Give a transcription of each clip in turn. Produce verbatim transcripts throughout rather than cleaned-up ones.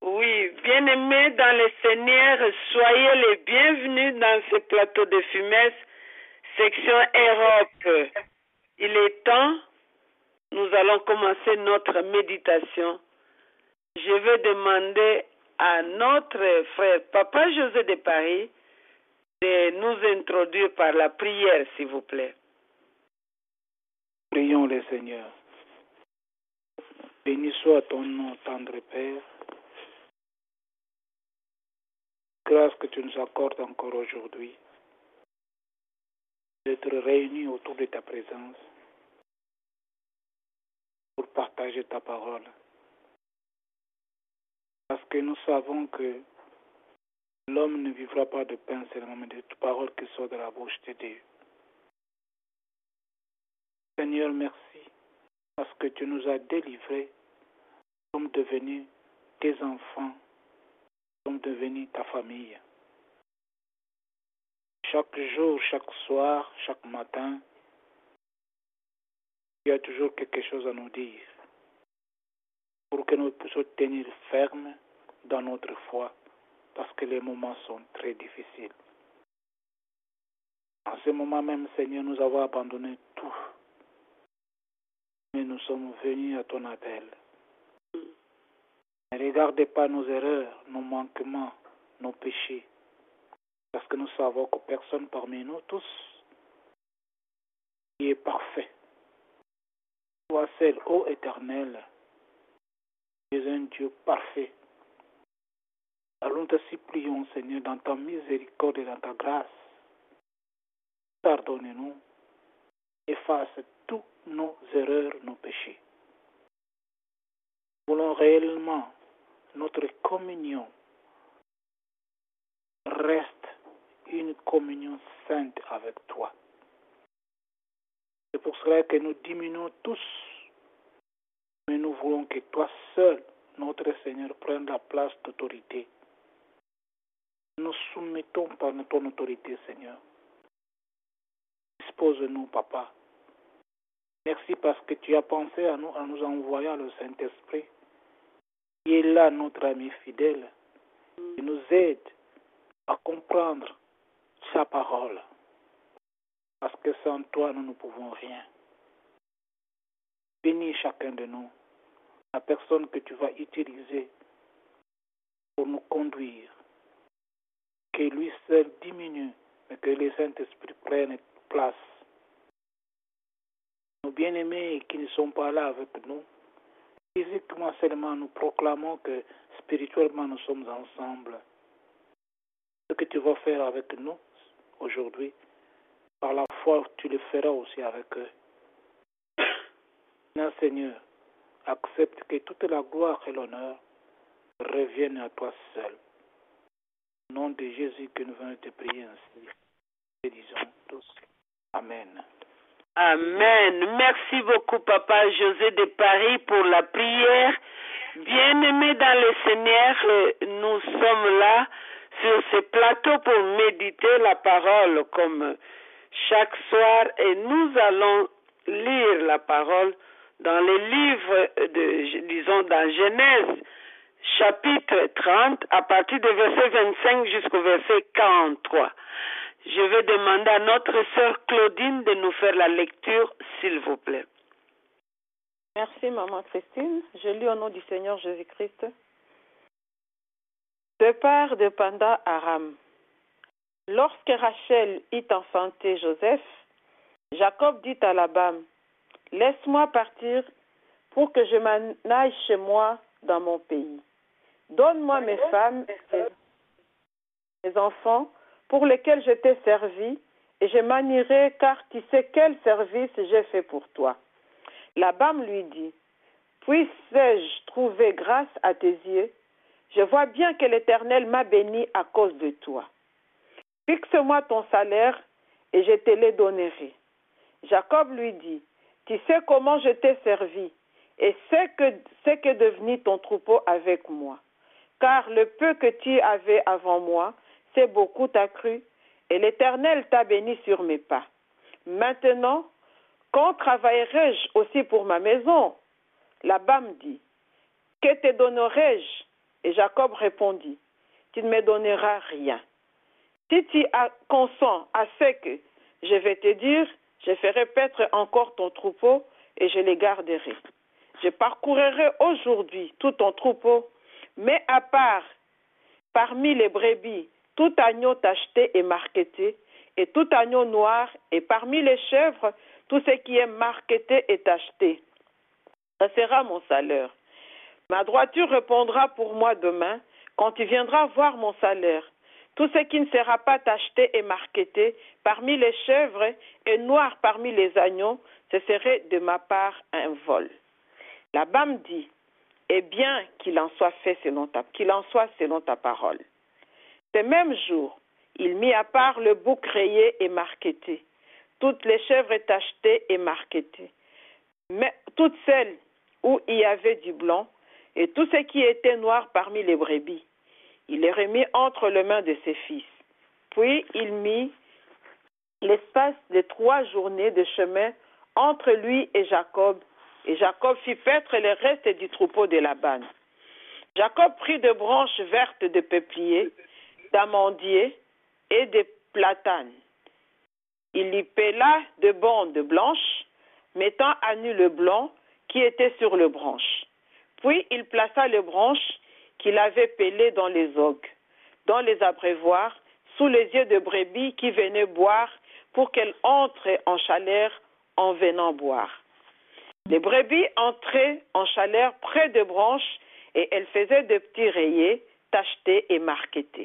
Oui, bien-aimés dans le Seigneur, soyez les bienvenus dans ce plateau de Fumesse, section Europe. Il est temps, nous allons commencer notre méditation. Je vais demander à notre frère Papa José de Paris de nous introduire par la prière, s'il vous plaît. Prions le Seigneur. Béni soit ton nom, tendre Père. Grâce que tu nous accordes encore aujourd'hui d'être réunis autour de ta présence pour partager ta parole. Parce que nous savons que l'homme ne vivra pas de pain seulement, mais de toute parole qui sort de la bouche de Dieu. Seigneur, merci parce que tu nous as délivrés, nous sommes devenus tes enfants, nous sommes devenus ta famille. Chaque jour, chaque soir, chaque matin, il y a toujours quelque chose à nous dire pour que nous puissions tenir ferme dans notre foi parce que les moments sont très difficiles. En ce moment même, Seigneur, nous avons abandonné tout. Mais nous sommes venus à ton appel. Ne regardez pas nos erreurs, nos manquements, nos péchés. Parce que nous savons que personne parmi nous tous qui est parfait. Toi seul, ô Éternel, tu es un Dieu parfait. Alors nous te supplions, Seigneur, dans ta miséricorde et dans ta grâce, pardonne-nous, efface toutes nos erreurs, nos péchés. Nous voulons réellement notre communion reste une communion sainte avec toi. C'est pour cela que nous diminuons tous, mais nous voulons que toi seul, notre Seigneur, prenne la place d'autorité. Nous soumettons par ton autorité, Seigneur. Dispose-nous, Papa. Merci parce que tu as pensé à nous en nous envoyant le Saint-Esprit, qui est là, notre ami fidèle, qui nous aide à comprendre sa parole. Parce que sans toi, nous ne pouvons rien. Bénis chacun de nous, la personne que tu vas utiliser pour nous conduire. Que lui seul diminue, mais que le Saint-Esprit prenne place. Nos bien-aimés qui ne sont pas là avec nous, physiquement seulement, nous proclamons que spirituellement nous sommes ensemble. Ce que tu vas faire avec nous aujourd'hui, par la foi, tu le feras aussi avec eux. Maintenant, Seigneur, accepte que toute la gloire et l'honneur reviennent à toi seul. Au nom de Jésus que nous venons te prier ainsi. Et disons tous Amen. Amen. Merci beaucoup, Papa José de Paris, pour la prière. Bien-aimés dans le Seigneur, nous sommes là sur ce plateau pour méditer la parole comme chaque soir et nous allons lire la parole dans les livres de, disons, dans Genèse, chapitre trente, à partir du verset vingt-cinq jusqu'au verset quarante-trois. Je vais demander à notre sœur Claudine de nous faire la lecture, s'il vous plaît. Merci, Maman Christine. Je lis au nom du Seigneur Jésus-Christ. De part de Panda Aram. Lorsque Rachel eut enfanté Joseph, Jacob dit à Laban, « Laisse-moi partir pour que je m'en aille chez moi dans mon pays. Donne-moi mes femmes et mes enfants pour lesquels je t'ai servi, et je m'en irai, car tu sais quel service j'ai fait pour toi. » Laban lui dit, « Puisse-je trouver grâce à tes yeux? Je vois bien que l'Éternel m'a béni à cause de toi. Fixe-moi ton salaire, et je te le donnerai. » Jacob lui dit, « Tu sais comment je t'ai servi, et sais que c'est que devenu ton troupeau avec moi. Car le peu que tu avais avant moi, c'est beaucoup accru, et l'Éternel t'a béni sur mes pas. Maintenant, quand travaillerai-je aussi pour ma maison? » Laban dit, « Que te donnerai-je? Et Jacob répondit, tu ne me donneras rien. Si tu consens à ce que je vais te dire, je ferai paître encore ton troupeau et je les garderai. Je parcourrai aujourd'hui tout ton troupeau, mais à part, parmi les brebis, tout agneau tacheté et marqueté, et tout agneau noir, et parmi les chèvres, tout ce qui est marqueté et tacheté. Ça sera mon salaire. Ma droiture répondra pour moi demain, quand tu viendras voir mon salaire. Tout ce qui ne sera pas tacheté et marqueté parmi les chèvres et noir parmi les agneaux, ce serait de ma part un vol. Laban dit, eh bien qu'il en soit fait selon ta, qu'il en soit selon ta parole. Ce même jour, il mit à part le bouc rayé et marqueté, toutes les chèvres tachetées et marquetées, mais toutes celles où il y avait du blanc, et tout ce qui était noir parmi les brebis. Il les remit entre les mains de ses fils. Puis il mit l'espace de trois journées de chemin entre lui et Jacob, et Jacob fit paître les restes du troupeau de Laban. Jacob prit de branches vertes de peuplier, d'amandier et de platanes. Il y pela de bandes blanches, mettant à nu le blanc qui était sur les branches. Puis il plaça les branches qu'il avait pelées dans les augues, dans les abreuvoirs, sous les yeux de brebis qui venaient boire, pour qu'elles entrent en chaleur en venant boire. Les brebis entraient en chaleur près des branches, et elles faisaient de petits rayés, tachetés et marquetés.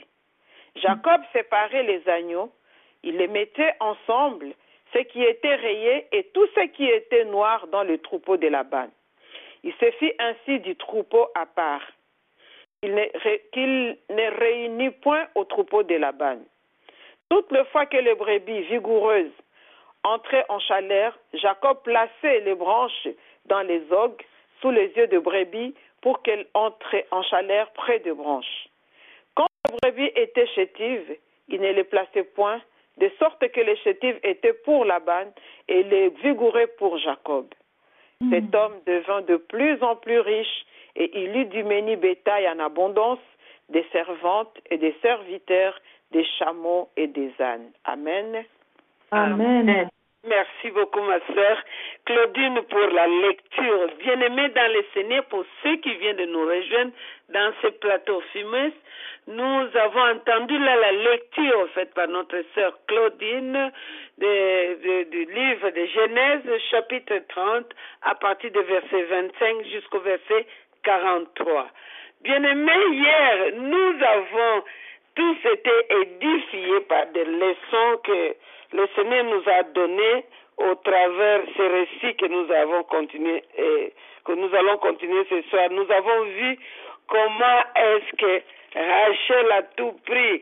Jacob séparait les agneaux, il les mettait ensemble, ce qui était rayé et tout ce qui était noir dans le troupeau de Laban. Il se fit ainsi du troupeau à part, qu'il ne, qu'il ne réunit point au troupeau de Laban. Toutes les fois que les brebis vigoureuses entraient en chaleur, Jacob plaçait les branches dans les augues sous les yeux de brebis pour qu'elles entrent en chaleur près des branches. Quand les brebis étaient chétives, il ne les plaçait point, de sorte que les chétives étaient pour Laban et les vigoureux pour Jacob. Mmh. Cet homme devint de plus en plus riche et il eut du menu bétail en abondance, des servantes et des serviteurs, des chameaux et des ânes. Amen. Amen. Amen. Merci beaucoup, ma sœur Claudine, pour la lecture. Bien-aimés dans le Seigneur, pour ceux qui viennent de nous rejoindre dans ce plateau fumeux, nous avons entendu là la lecture faite par notre sœur Claudine de, de, du livre de Genèse, chapitre trente, à partir du verset vingt-cinq jusqu'au verset quarante-trois. Bien-aimés, hier, nous avons tous été édifiés par des leçons que le Seigneur nous a données au travers de ces récits que nous avons continué et que nous allons continuer ce soir. Nous avons vu comment est-ce que Rachel à tout prix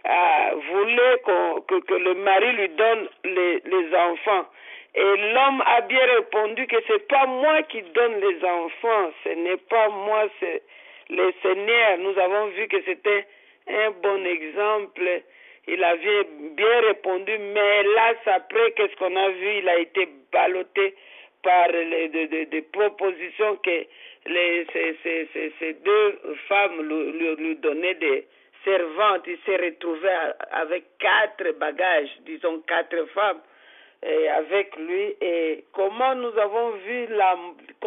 a voulu que, que le mari lui donne les, les enfants. Et l'homme a bien répondu que c'est pas moi qui donne les enfants, ce n'est pas moi, c'est le Seigneur. Nous avons vu que c'était un bon exemple. Il avait bien répondu, mais hélas, après, qu'est-ce qu'on a vu? Il a été ballotté par les de, de, de propositions que les, ces, ces, ces, ces deux femmes lui, lui, lui donnaient des servantes. Il s'est retrouvé avec quatre bagages, disons quatre femmes et avec lui. Et comment nous avons vu la,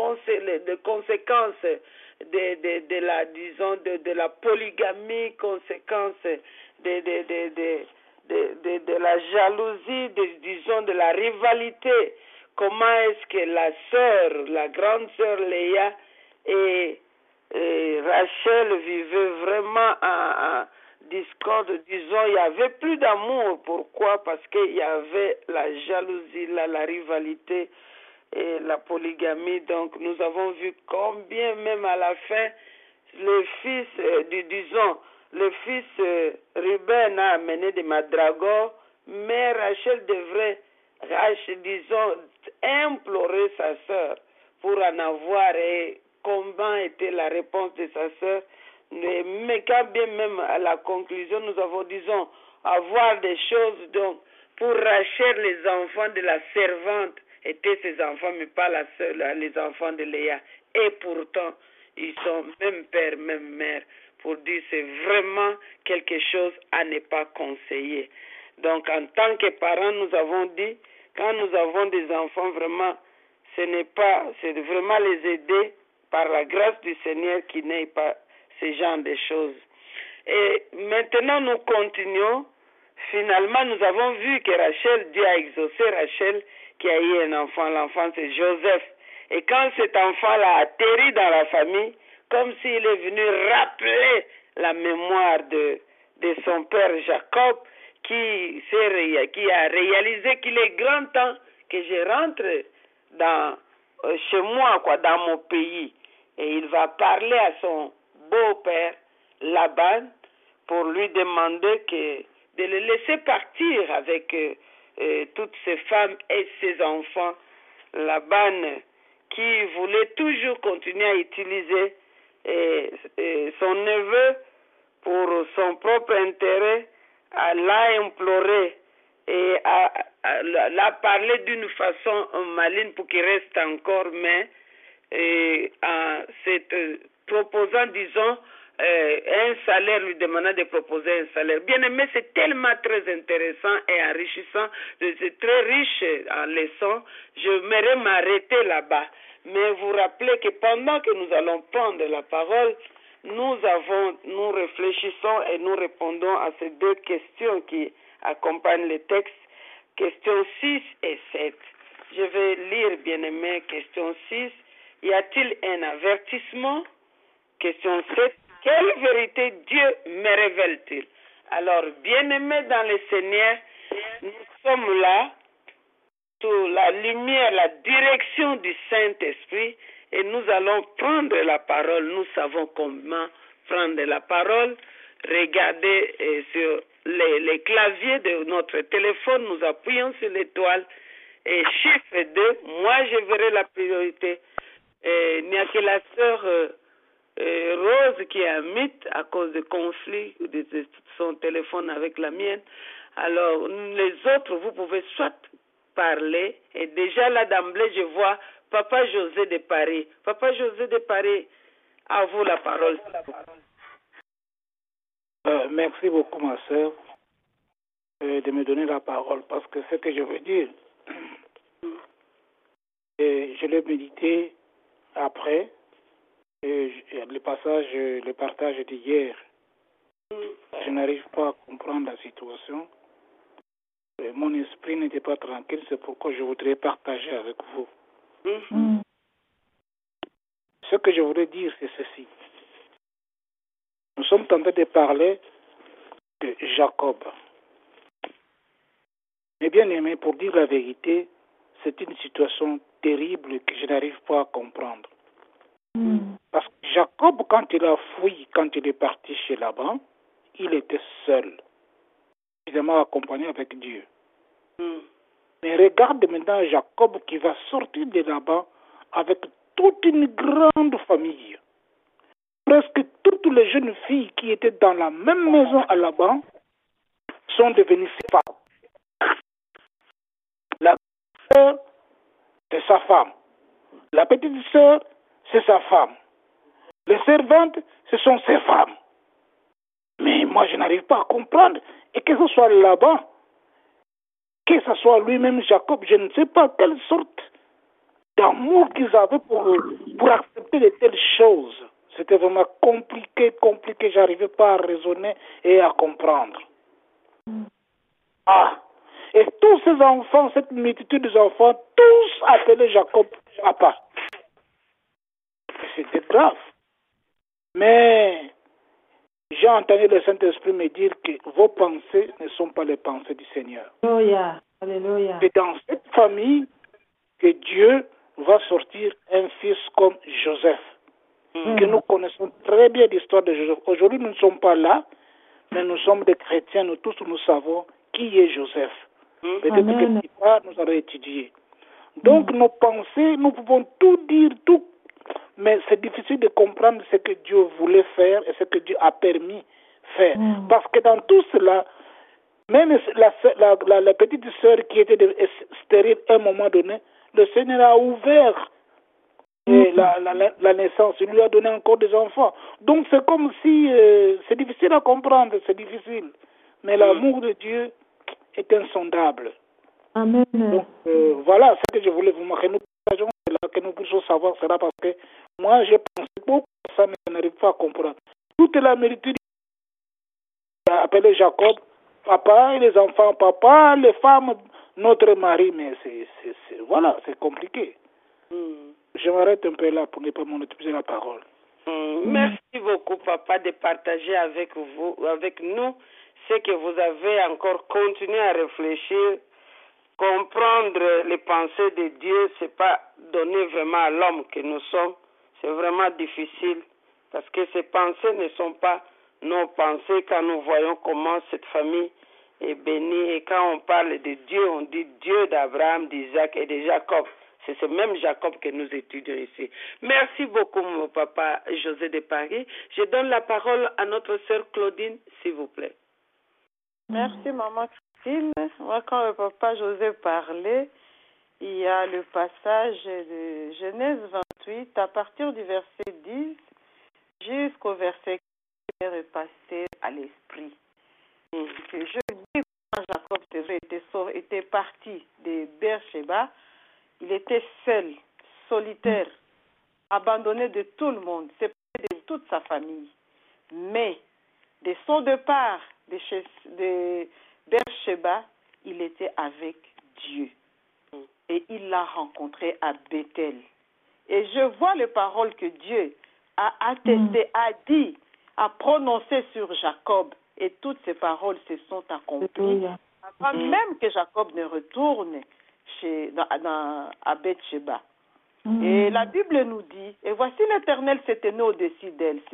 les conséquences de, de, de la, disons, de, de la polygamie, conséquences De, de, de, de, de, de, de la jalousie, de, disons de la rivalité. Comment est-ce que la sœur, la grande sœur Léa et, et Rachel vivaient vraiment en, en discorde, disons, il n'y avait plus d'amour. Pourquoi? Parce qu'il y avait la jalousie, la, la rivalité et la polygamie. Donc nous avons vu combien même à la fin, le fils, euh, du, disons, le fils euh, Ruben a amené des madragors, mais Rachel devrait, Rachel, disons, implorer sa sœur pour en avoir. Et comment était la réponse de sa sœur? Mais quand bien même à la conclusion, nous avons, disons, avoir des choses. Donc, pour Rachel, les enfants de la servante étaient ses enfants, mais pas la sœur, les enfants de Léa. Et pourtant, ils sont même père, même mère. pour dire c'est vraiment quelque chose à ne pas conseiller. Donc en tant que parents, nous avons dit, quand nous avons des enfants, vraiment, ce n'est pas, c'est vraiment les aider par la grâce du Seigneur qui n'ait pas ce genre de choses. Et maintenant, nous continuons. Finalement, nous avons vu que Rachel, Dieu a exaucé Rachel qui a eu un enfant. L'enfant, c'est Joseph. Et quand cet enfant-là a atterri dans la famille, comme s'il est venu rappeler la mémoire de, de son père Jacob, qui, qui a réalisé qu'il est grand temps que je rentre dans, euh, chez moi, quoi, dans mon pays. Et il va parler à son beau-père, Laban, pour lui demander que, de le laisser partir avec euh, euh, toutes ses femmes et ses enfants. Laban, qui voulait toujours continuer à utiliser euh, euh, son neveu pour son propre intérêt, l'a imploré et l'a parlé d'une façon maligne pour qu'il reste encore, mais et, en cette, proposant, disons, euh, un salaire, lui demandant de proposer un salaire. Bien aimé, c'est tellement très intéressant et enrichissant, c'est très riche en leçons. Je m'aimerais m'arrêter là-bas. Mais vous rappelez que pendant que nous allons prendre la parole, nous avons, nous réfléchissons et nous répondons à ces deux questions qui accompagnent le texte, questions six et sept. Je vais lire, bien-aimé, question six. Y a-t-il un avertissement? Question sept. Quelle vérité Dieu me révèle-t-il? Alors, bien-aimé dans le Seigneur, nous sommes là sous la lumière, la direction du Saint-Esprit, et nous allons prendre la parole. Nous savons comment prendre la parole. Regardez euh, sur les, les claviers de notre téléphone, nous appuyons sur l'étoile et chiffre deux, moi je verrai la priorité. Il n'y a que la sœur euh, euh, Rose qui est un mythe à cause de conflits de, de son téléphone avec la mienne. Alors les autres, vous pouvez soit parler, et déjà là d'emblée je vois Papa José de Paris. Papa José de Paris, à vous la parole. Euh, merci beaucoup ma sœur euh, de me donner la parole, parce que ce que je veux dire, et je l'ai médité après et le passage, le partage d'hier. Je n'arrive pas à comprendre la situation. Et mon esprit n'était pas tranquille, c'est pourquoi je voudrais partager avec vous. Mm. Ce que je voudrais dire, c'est ceci. Nous sommes en train de parler de Jacob. Mais bien aimé, pour dire la vérité, c'est une situation terrible que je n'arrive pas à comprendre. Mm. Parce que Jacob, quand il a fui, quand il est parti chez Laban, il était seul, évidemment accompagné avec Dieu. Mm. Mais regarde maintenant Jacob qui va sortir de Laban avec toute une grande famille. Presque toutes les jeunes filles qui étaient dans la même maison à Laban sont devenues ses femmes. La sœur, c'est sa femme. La petite sœur, c'est sa femme. Les servantes, ce sont ses femmes. Mais moi, je n'arrive pas à comprendre. Et que ce soit Laban, que ce soit lui-même Jacob, je ne sais pas quelle sorte d'amour qu'ils avaient pour, pour accepter de telles choses. C'était vraiment compliqué, compliqué. Je n'arrivais pas à raisonner et à comprendre. Ah, et tous ces enfants, cette multitude d'enfants, tous appelaient Jacob papa. C'était grave. Mais j'ai entendu le Saint-Esprit me dire que vos pensées ne sont pas les pensées du Seigneur. Alléluia. Alléluia. C'est dans cette famille que Dieu va sortir un fils comme Joseph. Mm. Que nous connaissons très bien l'histoire de Joseph. Aujourd'hui, nous ne sommes pas là, mais nous sommes des chrétiens. Nous tous, nous savons qui est Joseph. Mm. Peut-être que plus tard, nous allons étudier. Donc, mm. nos pensées, nous pouvons tout dire, tout. Mais c'est difficile de comprendre ce que Dieu voulait faire et ce que Dieu a permis de faire. Mm. Parce que dans tout cela, même la, la, la, la petite sœur qui était stérile à un moment donné, le Seigneur a ouvert mm. la, la, la, la naissance, il lui a donné encore des enfants. Donc c'est comme si, euh, c'est difficile à comprendre, c'est difficile. Mais l'amour de Dieu est insondable. Amen. Donc euh, voilà ce que je voulais vous montrer. Nous partageons cela, que nous puissions savoir cela parce que moi j'ai pensé beaucoup à ça, mais je n'arrive pas à comprendre. Toute la mérite appelé Jacob, papa et les enfants, papa, les femmes, notre mari, mais c'est, c'est, c'est voilà, c'est compliqué. Mm. Je m'arrête un peu là pour ne pas monopoliser la parole. Mm. Merci beaucoup, papa, de partager avec vous, avec nous, ce que vous avez encore continué à réfléchir. Comprendre les pensées de Dieu, c'est pas donner vraiment à l'homme que nous sommes. C'est vraiment difficile parce que ces pensées ne sont pas nos pensées quand nous voyons comment cette famille est bénie. Et quand on parle de Dieu, on dit Dieu d'Abraham, d'Isaac et de Jacob. C'est ce même Jacob que nous étudions ici. Merci beaucoup, mon papa José de Paris. Je donne la parole à notre sœur Claudine, s'il vous plaît. Merci, maman Christine. Moi, quand le papa José parlait, il y a le passage de Genèse vingt-huit, à partir du verset dix jusqu'au verset qui est repassé à l'esprit. Mm. Que je dis quand Jacob était, était parti de Beersheba, il était seul, solitaire, abandonné de tout le monde, séparé de toute sa famille. Mais de son départ de, chez, de Beersheba, il était avec Dieu. Et il l'a rencontré à Bethel. Et je vois les paroles que Dieu a attestées, a dit, a prononcées sur Jacob. Et toutes ces paroles se sont accomplies avant même que Jacob ne retourne chez, dans, dans, à Beersheba. Mm. Et la Bible nous dit, et voici l'Éternel s'est tenu au-dessus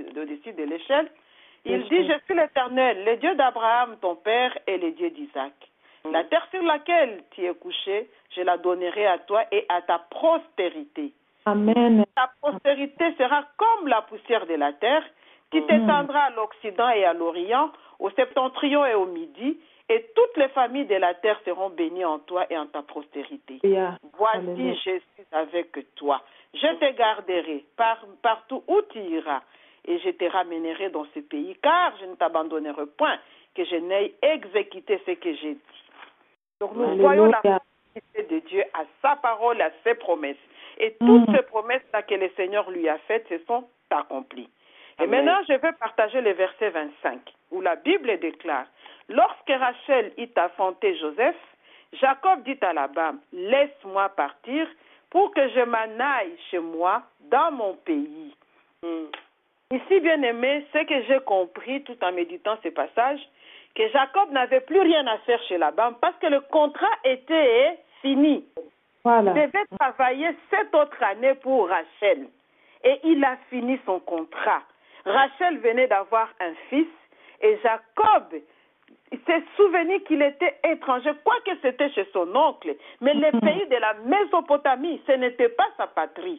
de l'échelle. Il mm. dit, je suis l'Éternel, le Dieu d'Abraham, ton père, et le Dieu d'Isaac. Mm. La terre sur laquelle tu es couché, je la donnerai à toi et à ta postérité. Amen. Ta postérité sera comme la poussière de la terre, qui mm. t'étendra à l'Occident et à l'Orient, au septentrion et au Midi, et toutes les familles de la terre seront bénies en toi et en ta postérité. Yeah. Voici, Amen. Je suis avec toi. Je te garderai par, partout où tu iras, et je te ramènerai dans ce pays, car je ne t'abandonnerai point, que je n'aie exécuté ce que j'ai dit. Donc nous Alléluia. Voyons la fidélité de Dieu à sa parole, à ses promesses. Et toutes mm. ces promesses-là que le Seigneur lui a faites se sont accomplies. Et Amen. Maintenant, je vais partager le verset vingt-cinq, où la Bible déclare, « Lorsque Rachel eut enfanté Joseph, Jacob dit à Laban, « Laisse-moi partir pour que je m'en aille chez moi dans mon pays. Mm. » Ici, bien aimé, ce que j'ai compris tout en méditant ce passage, que Jacob n'avait plus rien à faire chez Laban parce que le contrat était fini. Voilà. Il devait travailler sept autres années pour Rachel. Et il a fini son contrat. Rachel venait d'avoir un fils et Jacob s'est souvenu qu'il était étranger, quoique c'était chez son oncle. Mais mm. le pays de la Mésopotamie, ce n'était pas sa patrie.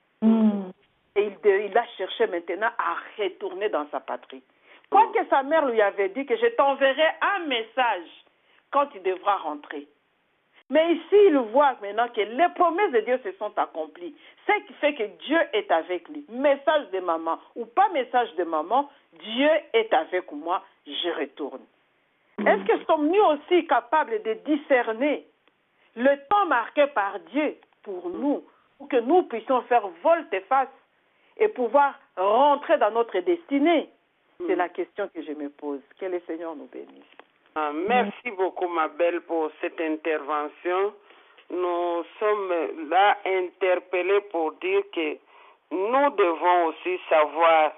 Mm. Et il, il a cherché maintenant à retourner dans sa patrie. Quoique sa mère lui avait dit que je t'enverrai un message quand il devra rentrer. Mais ici, il voit maintenant que les promesses de Dieu se sont accomplies. Ce qui fait que Dieu est avec lui. Message de maman ou pas message de maman, Dieu est avec moi, je retourne. Est-ce que sommes-nous aussi capables de discerner le temps marqué par Dieu pour nous, pour que nous puissions faire volte-face et pouvoir rentrer dans notre destinée? C'est la question que je me pose. Que le Seigneur nous bénisse. Ah, merci beaucoup, ma belle, pour cette intervention. Nous sommes là interpellés pour dire que nous devons aussi savoir,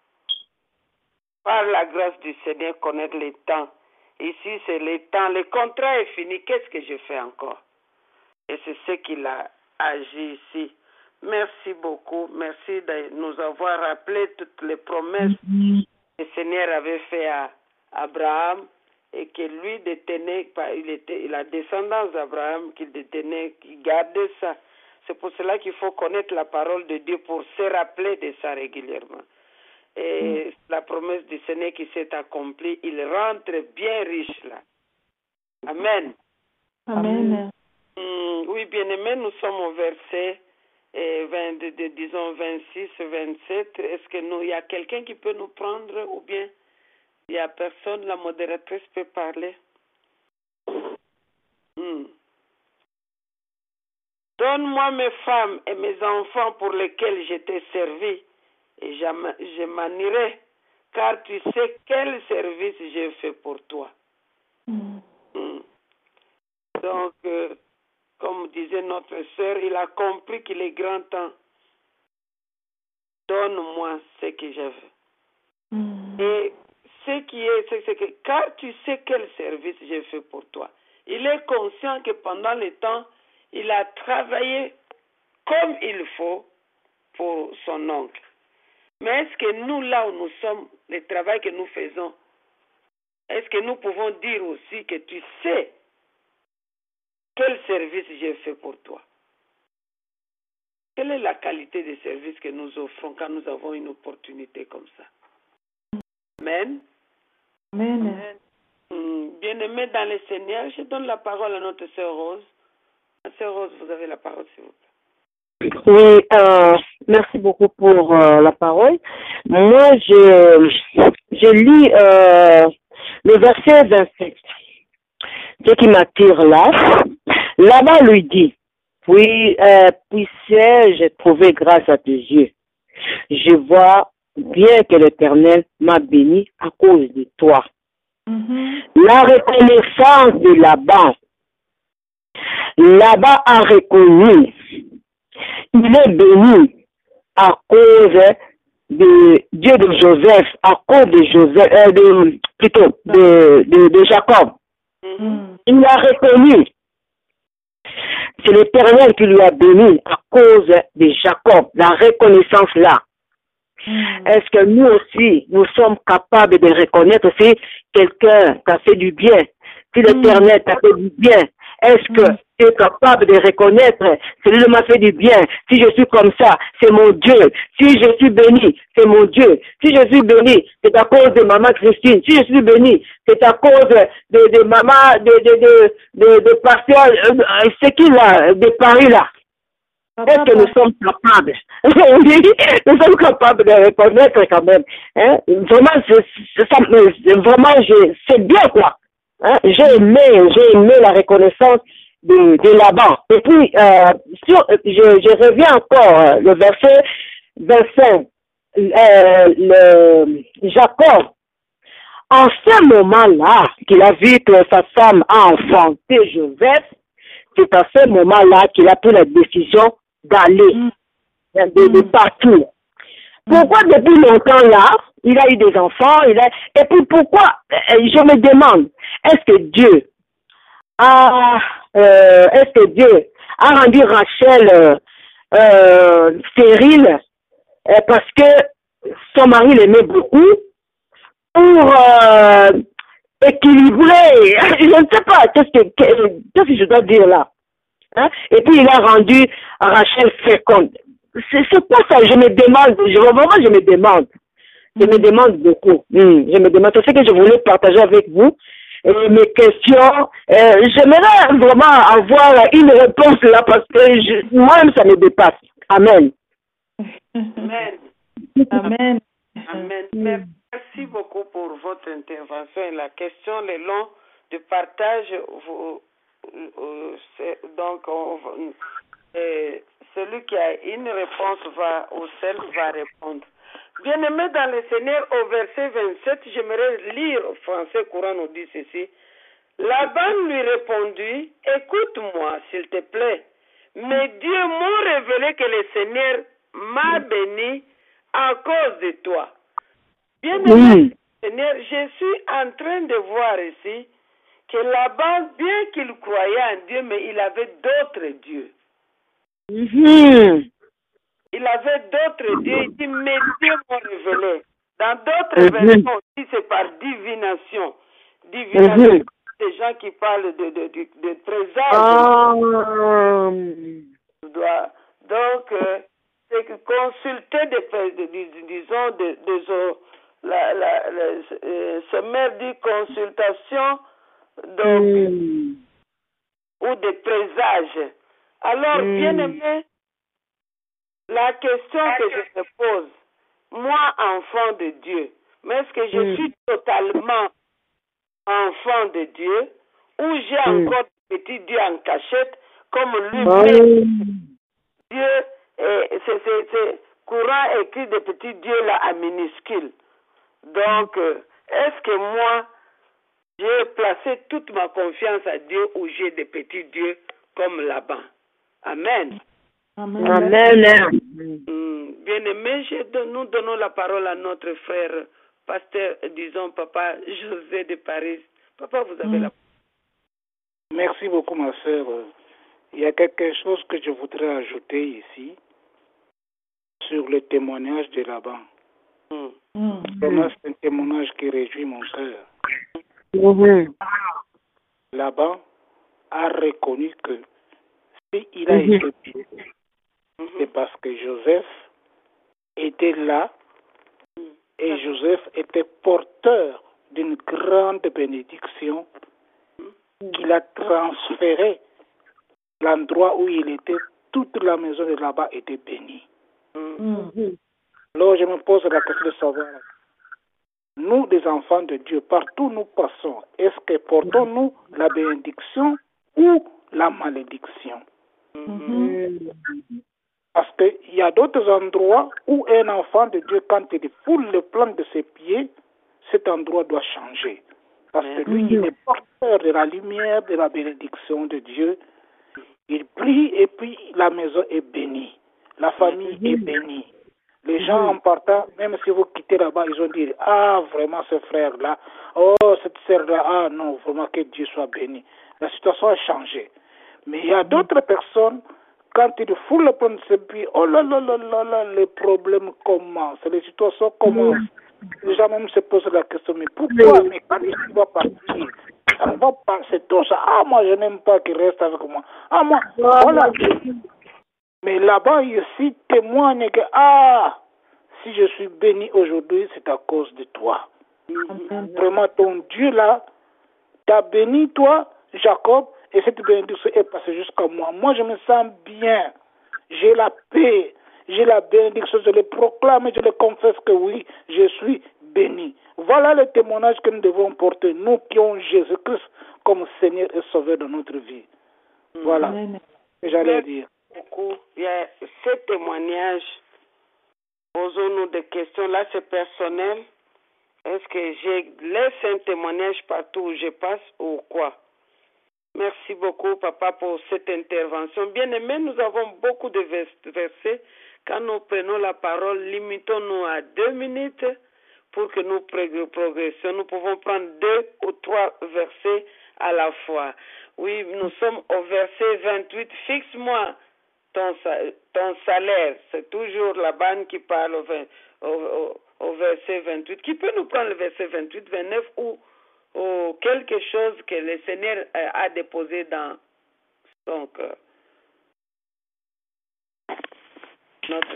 par la grâce du Seigneur, connaître les temps. Ici, c'est les temps. Le contrat est fini. Qu'est-ce que je fais encore? Et c'est ce qu'il a agi ici. Merci beaucoup. Merci de nous avoir rappelé toutes les promesses que le Seigneur avait fait à Abraham et que lui détenait, il était la descendance d'Abraham qu'il détenait, qui gardait ça. C'est pour cela qu'il faut connaître la parole de Dieu pour se rappeler de ça régulièrement. Et mm. la promesse du Seigneur qui s'est accomplie, il rentre bien riche là. Amen. Amen. Mm, oui, bien-aimé, nous sommes au verset et vingt, de, de, disons vingt-six, vingt-sept. Est-ce que nous, il y a quelqu'un qui peut nous prendre ou bien il n'y a personne, la modératrice peut parler? Hmm. Donne-moi mes femmes et mes enfants pour lesquels je t'ai servi et je m'en irai, car tu sais quel service j'ai fait pour toi. Mm. Mm. Donc, euh, comme disait notre sœur, il a compris qu'il est grand temps. Donne-moi ce que je veux. Mm. Et ce qui est, c'est que, car tu sais quel service j'ai fait pour toi. Il est conscient que pendant le temps, il a travaillé comme il faut pour son oncle. Mais est-ce que nous, là où nous sommes, le travail que nous faisons, est-ce que nous pouvons dire aussi que tu sais quel service j'ai fait pour toi? Quelle est la qualité des services que nous offrons quand nous avons une opportunité comme ça? Amen. Amen. Amen. Bien-aimés dans le Seigneur, je donne la parole à notre sœur Rose. Sœur Rose, vous avez la parole, s'il vous plaît. Oui, euh, merci beaucoup pour euh, la parole. Moi, je, je lis euh, le verset vingt-sept. Ce qui m'attire là, là-bas lui dit, puis, euh, puisse-je trouver grâce à tes yeux. Je vois bien que l'Éternel m'a béni à cause de toi. Mm-hmm. La reconnaissance de Laban, Laban a reconnu. Il est béni à cause de Dieu de Joseph, à cause de Joseph, euh, de, plutôt de, de, de Jacob. Mm-hmm. Il a reconnu. C'est l'Éternel qui lui a béni à cause de Jacob, la reconnaissance là. Mm-hmm. Est-ce que nous aussi, nous sommes capables de reconnaître si quelqu'un t'a fait du bien, si l'Éternel t'a fait du bien? Est-ce que tu es capable de reconnaître, celui qui m'a fait du bien, si je suis comme ça, c'est mon Dieu. Si je suis béni, c'est mon Dieu. Si je suis béni, c'est à cause de maman Christine. Si je suis béni, c'est à cause de, de maman, de, de, de, de, de Pasteur, euh, c'est qui là, de Paris là. Est-ce que nous sommes capables? Nous sommes capables de reconnaître quand même. Hein? Vraiment, c'est, c'est, vraiment, je, c'est bien quoi. Hein? J'ai aimé, j'ai aimé la reconnaissance de, de Laban. Et puis, euh, sur, je, je reviens encore, euh, le verset vingt-cinq. Euh, le, Jacob, en ce moment-là, qu'il a vu que sa femme a enfanté Joseph, c'est à ce moment-là qu'il a pris la décision d'aller, mmh. de, de partir. Pourquoi depuis longtemps là, il a eu des enfants, il a... et puis pourquoi, je me demande, est-ce que Dieu a, euh, est-ce que Dieu a rendu Rachel euh, euh, stérile euh, parce que son mari l'aimait beaucoup pour euh, équilibrer, je ne sais pas, qu'est-ce que, qu'est-ce que je dois dire là? Hein? Et puis il a rendu Rachel féconde. C'est, c'est quoi ça? Je me demande, je, vraiment je me demande. Je me demande beaucoup. Mmh, je me demande. C'est ce que je voulais partager avec vous. Et mes questions, euh, j'aimerais vraiment avoir une réponse là parce que je, moi-même ça me dépasse. Amen. Amen. Amen. Amen. Merci beaucoup pour votre intervention et la question, le long de partage. Vous, euh, c'est, donc, on, euh, celui qui a une réponse va, ou celle va répondre. Bien-aimé dans le Seigneur, au verset vingt-sept, j'aimerais lire au français courant, nous dit ceci. Laban lui répondit, écoute-moi, s'il te plaît, mais Dieu m'a révélé que le Seigneur m'a béni à cause de toi. Bien-aimé, Seigneur, je suis en train de voir ici que Laban, bien qu'il croyait en Dieu, mais il avait d'autres dieux. Mm-hmm. Il avait d'autres dieux. Il dit, mais Dieu m'a révélé. Dans d'autres mm-hmm. versions aussi, c'est par divination. Divination, mm-hmm. des gens qui parlent de, de, de, de présage. Um... Donc, euh, c'est que consulter des, de, de, disons, des, de, la, la, la, euh, ce maire dit consultation donc, mm. ou des présages. Alors, mm. bien aimé, La question que je me pose, moi, enfant de Dieu, mais est-ce que je Mm. suis totalement enfant de Dieu ou j'ai Mm. encore des petits dieux en cachette comme lui Oh. met Dieu, et c'est, c'est, c'est courant écrit des petits dieux là en minuscule. Donc, euh, est-ce que moi, j'ai placé toute ma confiance à Dieu ou j'ai des petits dieux comme là-bas? Amen. Amen. Amen. Mm, bien-aimé, je don- nous donnons la parole à notre frère, pasteur, disons, papa José de Paris. Papa, vous avez Mm. la Merci beaucoup, ma sœur. Il y a quelque chose que je voudrais ajouter ici sur le témoignage de Laban. Mm. Mm. Vraiment, c'est un témoignage qui réjouit mon cœur. Mhm. Laban a reconnu que s'il a Mhm. été béni, c'est parce que Joseph était là et Joseph était porteur d'une grande bénédiction qu'il a transféré l'endroit où il était. Toute la maison de là-bas était bénie. Mm. Alors je me pose la question de savoir, nous les enfants de Dieu, partout où nous passons, est-ce que portons-nous la bénédiction ou la malédiction? Mhm. Parce qu'il y a d'autres endroits où un enfant de Dieu, quand il foule le plan de ses pieds, cet endroit doit changer. Parce que lui, il est porteur de la lumière, de la bénédiction de Dieu. Il prie et puis la maison est bénie. La famille est bénie. Les gens en partant, même si vous quittez là-bas, ils ont dit, ah, vraiment ce frère-là, oh, cette sœur-là, ah non, vraiment que Dieu soit béni. La situation a changé. Mais il y a d'autres personnes, quand ils foulent le plan de ses pieds, oh là là là là là, les problèmes commencent, les situations commencent. Les gens même se posent la question, mais pourquoi? Mais quand il va partir, ça ne va pas, c'est tout ça. Ah, moi, je n'aime pas qu'il reste avec moi. Ah, moi, voilà. Mais là-bas, ici, témoigne que, ah, si je suis béni aujourd'hui, c'est à cause de toi. Amen. Vraiment, ton Dieu là, t'a béni, toi, Jacob, et cette bénédiction est passée jusqu'à moi. Moi, je me sens bien. J'ai la paix. J'ai la bénédiction. Je le proclame et je le confesse que oui, je suis béni. Voilà le témoignage que nous devons porter, nous qui avons Jésus-Christ comme Seigneur et Sauveur de notre vie. Voilà Amen. ce que j'allais dire. beaucoup. Il y a ce témoignage. Posons-nous des questions. Là, c'est personnel. Est-ce que je laisse un témoignage partout où je passe ou quoi? Merci beaucoup, papa, pour cette intervention. Bien aimé, nous avons beaucoup de versets. Quand nous prenons la parole, limitons-nous à deux minutes pour que nous progressions. Nous pouvons prendre deux ou trois versets à la fois. Oui, nous sommes au verset vingt-huit. Fixe-moi ton, ton salaire. C'est toujours la banne qui parle au, au, au, au verset vingt-huit. Qui peut nous prendre le verset vingt-huit, vingt-neuf ou, ou quelque chose que le Seigneur a déposé dans son cœur? Notre...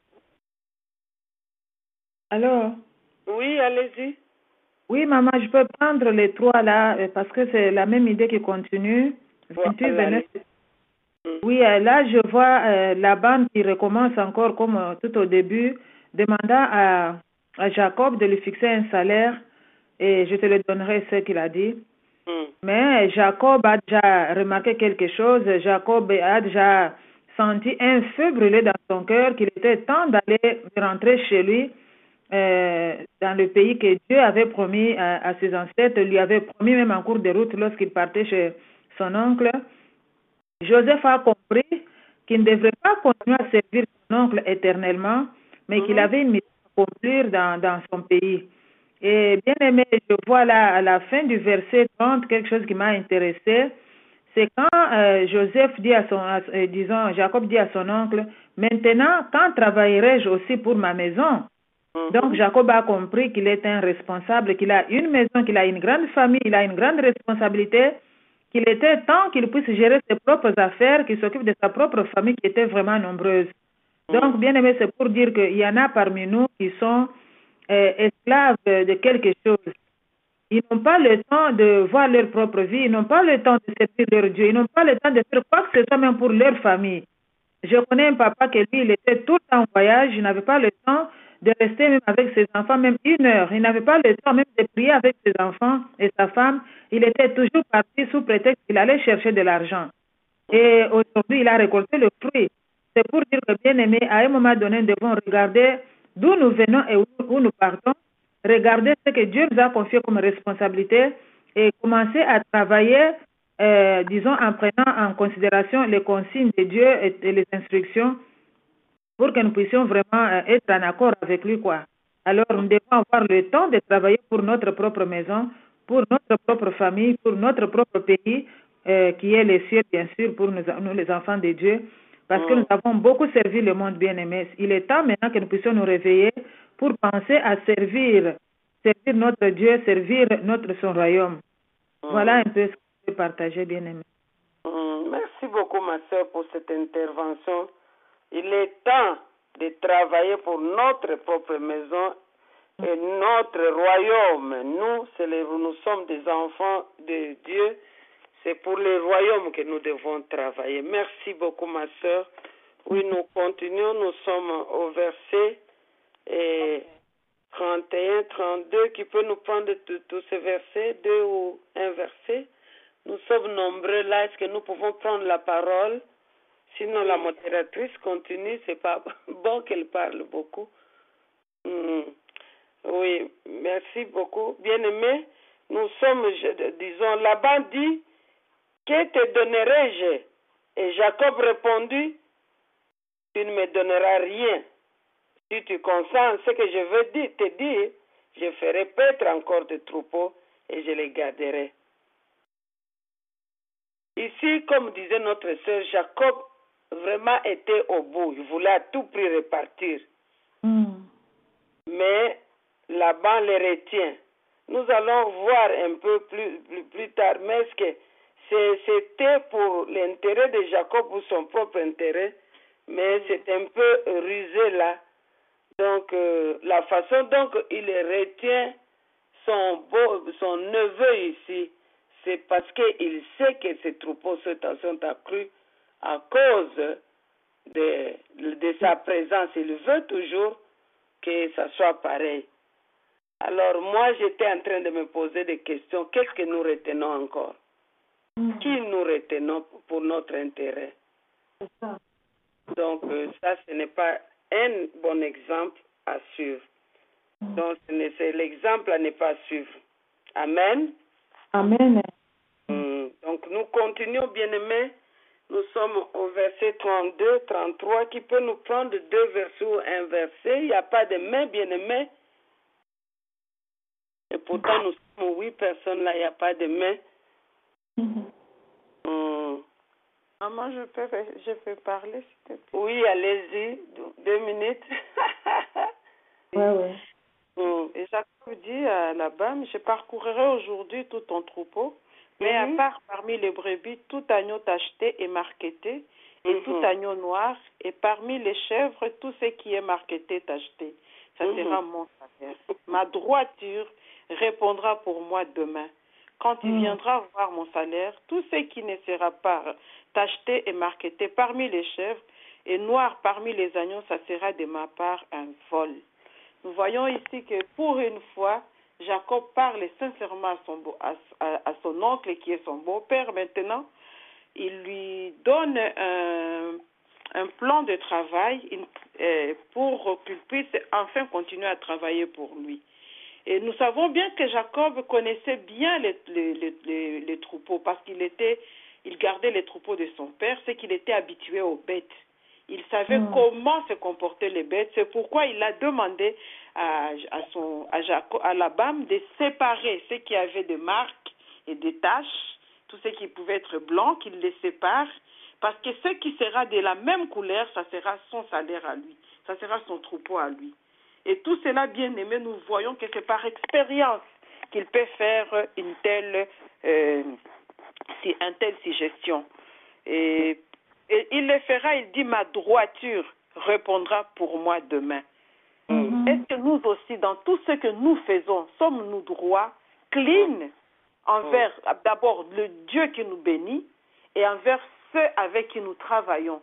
Alors? Oui, allez-y. Oui, maman, je peux prendre les trois là, parce que c'est la même idée qui continue. vingt-huit, vingt-neuf. Oui, là, je vois euh, la bande qui recommence encore comme euh, tout au début, demandant à, à Jacob de lui fixer un salaire et je te le donnerai ce qu'il a dit. Mm. Mais Jacob a déjà remarqué quelque chose. Jacob a déjà senti un feu brûler dans son cœur qu'il était temps d'aller rentrer chez lui euh, dans le pays que Dieu avait promis à, à ses ancêtres, lui avait promis même en cours de route lorsqu'il partait chez son oncle. Joseph a compris qu'il ne devrait pas continuer à servir son oncle éternellement, mais mm-hmm. qu'il avait une mission à accomplir dans, dans son pays. Et bien aimé, je vois là à la fin du verset trente quelque chose qui m'a intéressé. C'est quand euh, Joseph dit à son, à, euh, disons, Jacob dit à son oncle, maintenant, quand travaillerai-je aussi pour ma maison? Mm-hmm. Donc Jacob a compris qu'il est un responsable, qu'il a une maison, qu'il a une grande famille, il a une grande responsabilité, qu'il était temps qu'il puisse gérer ses propres affaires, qu'il s'occupe de sa propre famille qui était vraiment nombreuse. Donc, bien aimé, c'est pour dire qu'il y en a parmi nous qui sont euh, esclaves de quelque chose. Ils n'ont pas le temps de voir leur propre vie, ils n'ont pas le temps de servir leur Dieu, ils n'ont pas le temps de faire quoi que ce soit même pour leur famille. Je connais un papa que lui, il était tout le temps en voyage, il n'avait pas le temps de rester même avec ses enfants, même une heure. Il n'avait pas le temps même de prier avec ses enfants et sa femme. Il était toujours parti sous prétexte qu'il allait chercher de l'argent. Et aujourd'hui, il a récolté le fruit. C'est pour dire que, bien aimé, à un moment donné, nous devons regarder d'où nous venons et où, où nous partons, regarder ce que Dieu nous a confié comme responsabilité et commencer à travailler, euh, disons, en prenant en considération les consignes de Dieu et, et les instructions pour que nous puissions vraiment euh, être en accord avec lui, quoi. Alors, nous devons avoir le temps de travailler pour notre propre maison, pour notre propre famille, pour notre propre pays, euh, qui est les cieux, bien sûr, pour nous, nous les enfants de Dieu, parce que nous avons beaucoup servi le monde bien-aimé. Il est temps maintenant que nous puissions nous réveiller pour penser à servir, servir notre Dieu, servir notre son royaume. Mm. Voilà un peu ce que je peux partager, bien-aimé. Mm. Merci beaucoup, ma soeur, pour cette intervention. Il est temps de travailler pour notre propre maison et notre royaume. Nous, c'est les, nous sommes des enfants de Dieu. C'est pour le royaume que nous devons travailler. Merci beaucoup, ma soeur. Oui, nous continuons. Nous sommes au verset et trente et un, trente-deux. Qui peut nous prendre tous ces versets, deux ou un verset? Nous sommes nombreux là. Est-ce que nous pouvons prendre la parole? Sinon, la modératrice continue. C'est pas bon qu'elle parle beaucoup. Mmh. Oui, merci beaucoup. Bien-aimé, nous sommes, disons, Laban dit, que te donnerai-je? Et Jacob répondit, tu ne me donneras rien. Si tu consens ce que je veux dire, te dire, je ferai paître encore des troupeaux et je les garderai. Ici, comme disait notre sœur, Jacob vraiment était au bout. Il voulait à tout prix repartir. Mm. Mais Laban le retient. Nous allons voir un peu plus, plus, plus tard, mais est-ce que c'était pour l'intérêt de Jacob ou son propre intérêt, mais c'est un peu rusé là. Donc, euh, la façon dont il retient son, beau, son neveu ici, c'est parce qu'il sait que ses troupeaux sont accrus à cause de, de sa présence. Il veut toujours que ça soit pareil. Alors, moi, j'étais en train de me poser des questions. Qu'est-ce que nous retenons encore? Mmh. Qui nous retenons pour notre intérêt? Ça. Donc, euh, ça, ce n'est pas un bon exemple à suivre. Mmh. Donc, c'est l'exemple à ne pas suivre. Amen. Amen. Mmh. Donc, nous continuons, bien-aimés. Nous sommes au verset trente-deux, trente-trois. Qui peut nous prendre deux versets ou un verset? Il n'y a pas de main, bien-aimés. Et pourtant, nous sommes huit personnes là, il n'y a pas de main. Mm-hmm. Hum. Maman, je peux, je peux parler, s'il te plaît? Oui, allez-y, deux minutes. Oui, oui. Hum. Et Jacob dit à Laban, je parcourrai aujourd'hui tout ton troupeau, mais mm-hmm. à part parmi les brebis, tout agneau tacheté et marqueté, et mm-hmm. tout agneau noir, et parmi les chèvres, tout ce qui est marqueté, tacheté. Ça mm-hmm. sera mon salaire. Ma droiture répondra pour moi demain. Quand il viendra voir mon salaire, tout ce qui ne sera pas tacheté et marqueté parmi les chèvres et noir parmi les agneaux, ça sera de ma part un vol. Nous voyons ici que pour une fois, Jacob parle sincèrement à son, beau, à, à, à son oncle qui est son beau-père maintenant. Il lui donne un, un plan de travail euh, pour qu'il puisse enfin continuer à travailler pour lui. Et nous savons bien que Jacob connaissait bien les, les, les, les, les troupeaux parce qu'il était, il gardait les troupeaux de son père, c'est qu'il était habitué aux bêtes. Il savait mmh. comment se comportaient les bêtes. C'est pourquoi il a demandé à, à, son, à, Jacob, à Laban de séparer ce qui avait des marques et des taches, tout ce qui pouvait être blanc, qu'il les sépare, parce que ce qui sera de la même couleur, ça sera son salaire à lui, ça sera son troupeau à lui. Et tout cela, bien aimé, nous voyons que c'est par expérience qu'il peut faire une telle, euh, une telle suggestion. Et, et il le fera, il dit, ma droiture répondra pour moi demain. Mm-hmm. Est-ce que nous aussi, dans tout ce que nous faisons, sommes-nous droits, clean, envers mm-hmm. d'abord le Dieu qui nous bénit et envers ceux avec qui nous travaillons?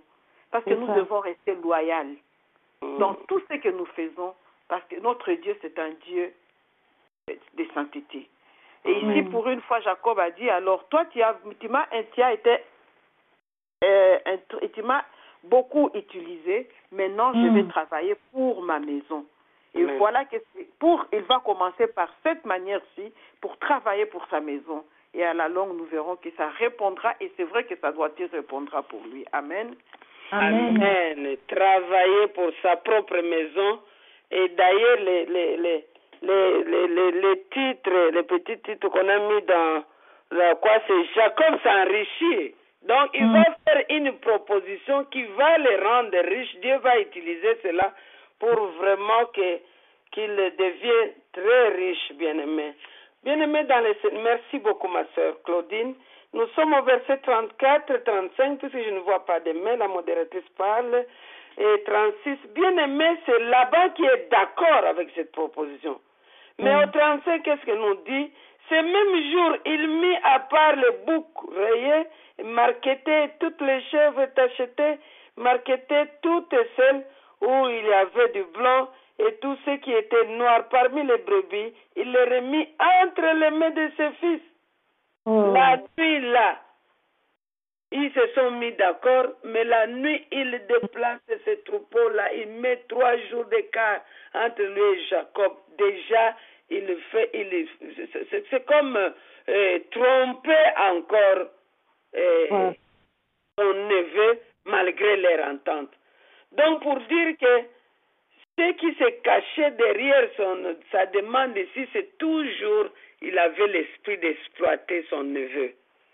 Parce que nous ça. devons rester loyaux mmh. dans tout ce que nous faisons, parce que notre Dieu, c'est un Dieu de sainteté. Et mmh. ici, pour une fois, Jacob a dit, alors, toi, tu as, tu m'as, tu as été, euh, tu m'as beaucoup utilisé, maintenant, mmh. je vais travailler pour ma maison. Et mmh. voilà que pour, il va commencer par cette manière-ci, pour travailler pour sa maison. Et à la longue, nous verrons que ça répondra, et c'est vrai que ça doit il répondra pour lui. Amen. Amen. Amen. Travailler pour sa propre maison. Et d'ailleurs, les, les, les, les, les, les, les titres, les petits titres qu'on a mis dans la, quoi, c'est Jacob s'enrichit. Donc, il mmh. va faire une proposition qui va les rendre riches. Dieu va utiliser cela pour vraiment que qu'il devienne très riche, bien-aimé. Bien-aimé dans les... Merci beaucoup, ma soeur Claudine. Nous sommes au verset trente-quatre, trente-cinq, puisque je ne vois pas de mail, la modératrice parle. Et trente-six, bien-aimé, c'est Laban qui est d'accord avec cette proposition. Mais mmh. au trente-cinq, qu'est-ce que nous dit? Ce même jour, il mit à part les boucs rayés, marquetait toutes les chèvres tachetées, marquetait toutes celles où il y avait du blanc, et tout ce qui était noir parmi les brebis, il les remit entre les mains de ses fils. Oh. La nuit là, ils se sont mis d'accord, mais la nuit, il déplace ces troupeaux-là, il met trois jours d'écart entre lui et Jacob. Déjà, il fait, il, c'est, c'est comme euh, tromper encore euh, ouais. son neveu malgré leur entente. Donc, pour dire que ce qui se cachait derrière son, sa demande ici, c'est toujours, il avait l'esprit d'exploiter son neveu.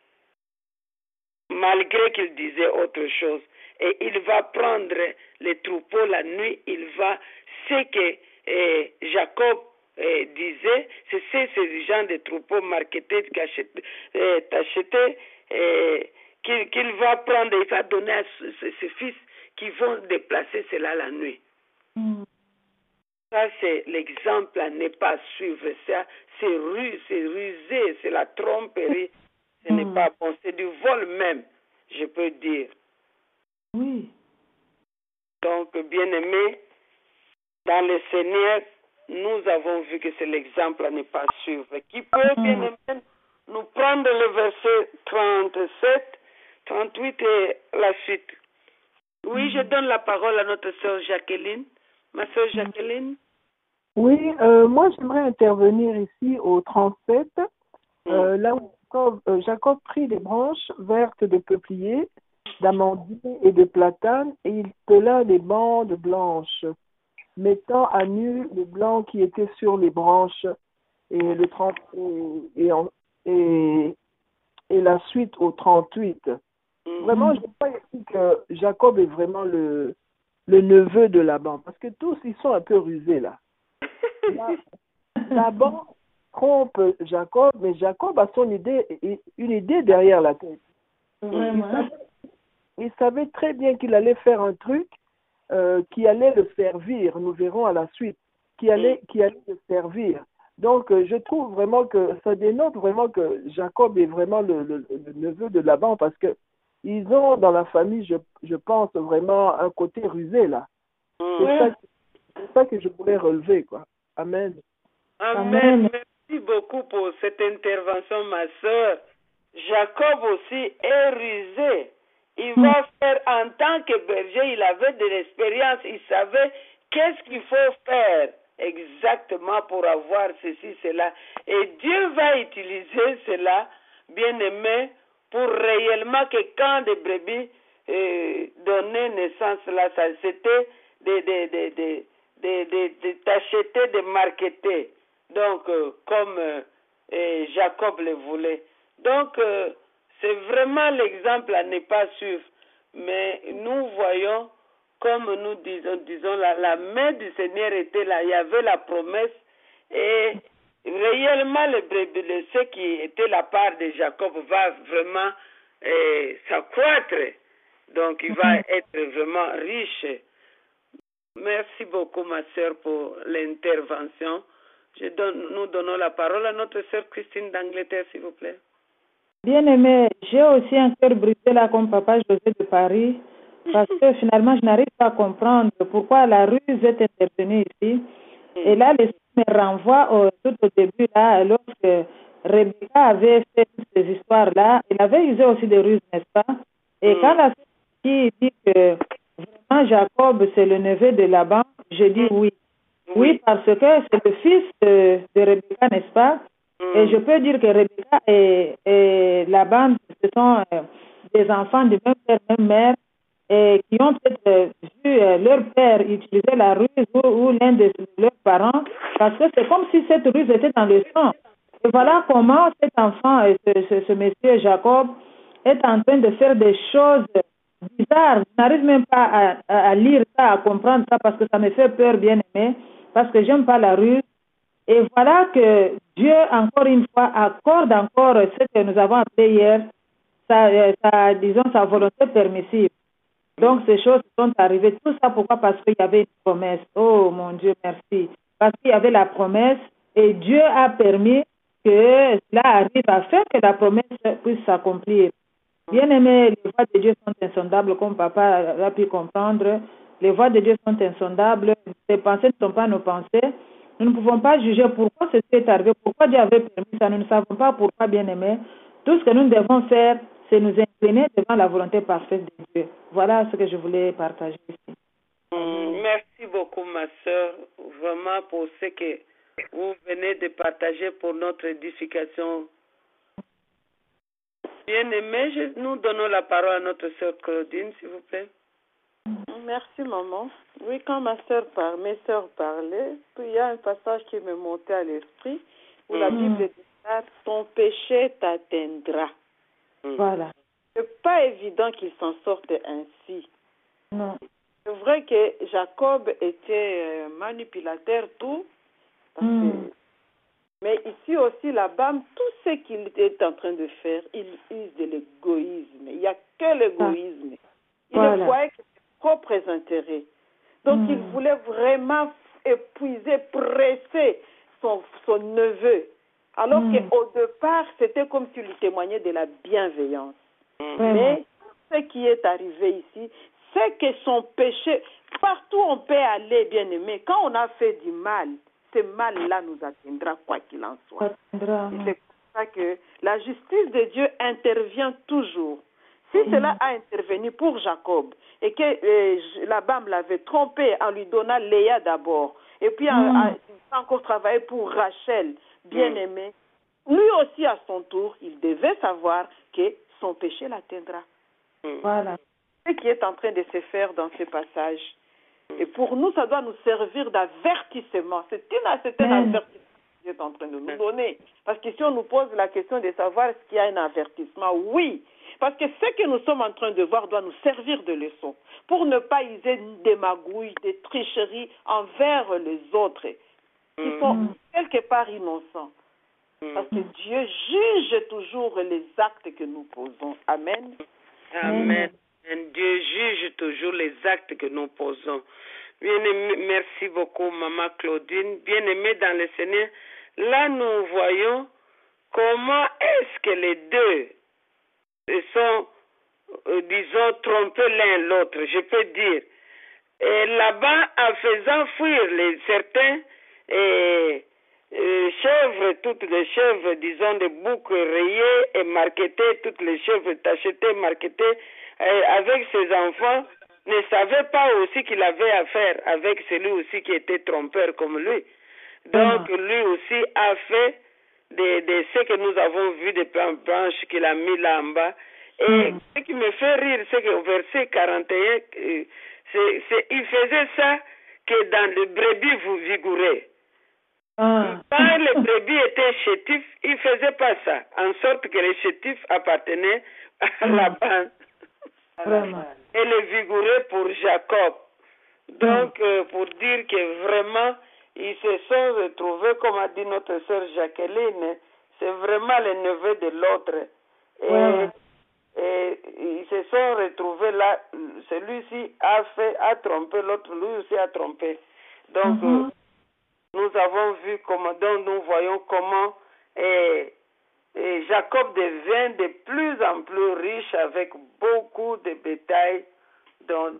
Malgré qu'il disait autre chose. Et il va prendre les troupeaux la nuit, il va, ce que eh, Jacob eh, disait, c'est ces, ces gens de troupeaux marketés, eh, tachetés, eh, qu'il, qu'il va prendre, il va donner à ses, ses fils qui vont déplacer cela la nuit. Mm. Ça, c'est l'exemple à ne pas suivre. Ça, c'est ruse, c'est rusé, c'est la tromperie. Ce mmh. n'est pas bon, c'est du vol même, je peux dire. Oui. Donc, bien-aimés, dans le Seigneur, nous avons vu que c'est l'exemple à ne pas suivre. Qui peut, mmh. bien-aimés, nous prendre le verset trente-sept, trente-huit et la suite. Oui, mmh. je donne la parole à notre sœur Jacqueline. Ma sœur Jacqueline. Oui, euh, moi j'aimerais intervenir ici au trente-sept, euh, là où Jacob, euh, Jacob prit des branches vertes de peuplier, d'amandier et de platane, et il pela les bandes blanches, mettant à nu les blancs qui étaient sur les branches, et le trente et, et, et, et la suite au trente-huit. Mm-hmm. Vraiment, je crois ici que Jacob est vraiment le, le neveu de Laban, parce que tous ils sont un peu rusés là. Laban trompe Jacob, mais Jacob a son idée, une idée derrière la tête. Il savait, il savait très bien qu'il allait faire un truc euh, qui allait le servir. Nous verrons à la suite qui allait, qui allait le servir. Donc, euh, je trouve vraiment que ça dénote vraiment que Jacob est vraiment le, le, le neveu de Laban, parce que ils ont dans la famille, je, je pense vraiment un côté rusé là. C'est ouais. ça, c'est ça que je voulais relever, quoi. Amen. Amen. Amen. Merci beaucoup pour cette intervention, ma soeur. Jacob aussi est rusé. Il mm. va faire en tant que berger, il avait de l'expérience, il savait qu'est-ce qu'il faut faire exactement pour avoir ceci, cela. Et Dieu va utiliser cela, bien-aimé, pour réellement que quand des brebis euh, donnaient naissance là, ça c'était des... des, des, des de, de, de t'acheter, de marketer, donc euh, comme euh, Jacob le voulait. Donc euh, c'est vraiment l'exemple à ne pas suivre, mais nous voyons, comme nous disons, disons la, la main du Seigneur était là, il y avait la promesse, et réellement le brebis, ce qui était la part de Jacob va vraiment euh, s'accroître, donc il va être vraiment riche. Merci beaucoup, ma sœur, pour l'intervention. Je donne, nous donnons la parole à notre sœur Christine d'Angleterre, s'il vous plaît. Bien-aimé, j'ai aussi un cœur brisé là comme papa José de Paris. Parce que finalement, je n'arrive pas à comprendre pourquoi la ruse est intervenue ici. Et là, l'esprit me renvoie au, tout au début, là, lorsque Rebecca avait fait toutes ces histoires-là, il avait usé aussi des ruses, n'est-ce pas? Et quand la fille dit que vraiment Jacob, c'est le neveu de Laban, je dis oui. Oui, parce que c'est le fils de, de Rebecca, n'est-ce pas? Et je peux dire que Rebecca et, et Laban, ce sont euh, des enfants du même père, même mère, et qui ont peut-être vu euh, leur père utiliser la ruse ou, ou l'un de leurs parents, parce que c'est comme si cette ruse était dans le sang. Et voilà comment cet enfant, et ce, ce, ce monsieur Jacob, est en train de faire des choses bizarres. Je n'arrive même pas à, à, à lire ça, à comprendre ça, parce que ça me fait peur, bien aimé, parce que j'aime pas la ruse. Et voilà que Dieu, encore une fois, accorde encore ce que nous avons appelé hier, sa, sa, disons, sa volonté permissive. Donc, ces choses sont arrivées. Tout ça, pourquoi? Parce qu'il y avait une promesse. Oh, mon Dieu, merci. Parce qu'il y avait la promesse et Dieu a permis que cela arrive à faire que la promesse puisse s'accomplir. Bien aimé, les voies de Dieu sont insondables, comme papa a pu comprendre. Les voies de Dieu sont insondables. Ses pensées ne sont pas nos pensées. Nous ne pouvons pas juger pourquoi ceci est arrivé, pourquoi Dieu avait permis ça. Nous ne savons pas pourquoi, bien aimé. Tout ce que nous devons faire, c'est nous incliner devant la volonté parfaite de Dieu. Voilà ce que je voulais partager ici. Mm, merci beaucoup, ma soeur, vraiment pour ce que vous venez de partager pour notre édification. Bien aimé, nous donnons la parole à notre soeur Claudine, s'il vous plaît. Merci, maman. Oui, quand ma soeur par, mes soeurs parlaient, il y a un passage qui me montait à l'esprit où mm. la Bible dit ça, ton péché t'atteindra. Mm. Voilà. C'est pas évident qu'il s'en sorte ainsi. Non. C'est vrai que Jacob était manipulateur, tout. Parce mm. que... Mais ici aussi, Laban, tout ce qu'il est en train de faire, il use de l'égoïsme. Il n'y a que l'égoïsme. Il voilà. ne voyait que ses propres intérêts. Donc, mm. il voulait vraiment épuiser, presser son, son neveu. Alors mm. qu'au départ, c'était comme s'il lui témoignait de la bienveillance. Mm. Mais ce qui est arrivé ici, c'est que son péché, partout on peut aller, bien aimé, quand on a fait du mal, ce mal-là nous atteindra, quoi qu'il en soit. Atteindra. Et c'est pour ça que la justice de Dieu intervient toujours. Si mmh. cela a intervenu pour Jacob et que euh, Laban l'avait trompé en lui donnant Léa d'abord, et puis mmh. a, a encore travaillé pour Rachel, bien-aimée, mmh. lui aussi à son tour, il devait savoir que son péché l'atteindra. Voilà. Ce qui est en train de se faire dans ce passage. Et pour nous, ça doit nous servir d'avertissement. C'est, une, c'est un avertissement que Dieu est en train de nous donner. Parce que si on nous pose la question de savoir est-ce qu'il y a un avertissement, oui. Parce que ce que nous sommes en train de voir doit nous servir de leçon. Pour ne pas user des magouilles, des tricheries envers les autres qui sont quelque part innocents. Parce que Dieu juge toujours les actes que nous posons. Amen. Amen. Dieu juge toujours les actes que nous posons. Bien-aimé, merci beaucoup, Maman Claudine. Bien-aimée dans le Seigneur, là nous voyons comment est-ce que les deux sont, euh, disons, trompés l'un l'autre, je peux dire. Et là-bas, en faisant fuir les certains et, et chèvres, toutes les chèvres, disons, des boucs rayés et marquetées, toutes les chèvres tachetées, marquetées, avec ses enfants, ne savait pas aussi qu'il avait affaire avec celui aussi qui était trompeur comme lui. Donc mmh. lui aussi a fait de, de ce que nous avons vu des branches qu'il a mis là en bas. Et mmh. ce qui me fait rire, c'est qu'au verset quarante et un, c'est, c'est, il faisait ça que dans le brebis vous vigourez. Mmh. Quand les brebis étaient chétifs, il ne faisait pas ça, en sorte que les chétifs appartenaient à mmh. la bande. Vraiment. Et le vigoureux pour Jacob. Donc, mm. euh, pour dire que vraiment, ils se sont retrouvés, comme a dit notre sœur Jacqueline, c'est vraiment le neveu de l'autre. Et, ouais. et ils se sont retrouvés là, celui-ci a fait, a trompé, l'autre lui aussi a trompé. Donc, mm-hmm. euh, nous avons vu comment, donc nous voyons comment et, et Jacob devient de plus en plus riche avec beaucoup de bétail. Donc,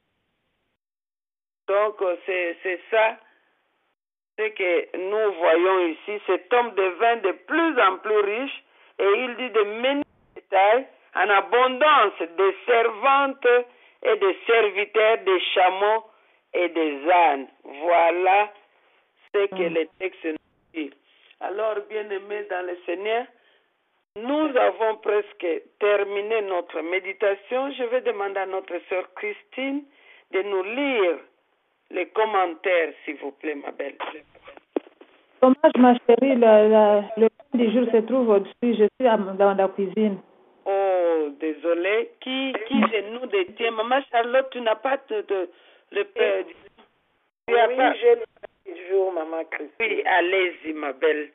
donc c'est, c'est ça ce que nous voyons ici. Cet homme devint de plus en plus riche et il dit de mener détails en abondance des servantes et des serviteurs, des chameaux et des ânes. Voilà ce que le texte nous dit. Alors, bien-aimés dans le Seigneur, nous avons presque terminé notre méditation. Je vais demander à notre sœur Christine de nous lire les commentaires, s'il vous plaît, ma belle. Dommage, ma chérie, la, la, le pain du jour se trouve au-dessus. Je suis à, dans la cuisine. Oh, désolé. Qui, qui de nous détient? Maman Charlotte, tu n'as pas de, de le pain. Oui, pas... j'ai le pain du jour, maman Christine. Oui, allez-y, ma belle.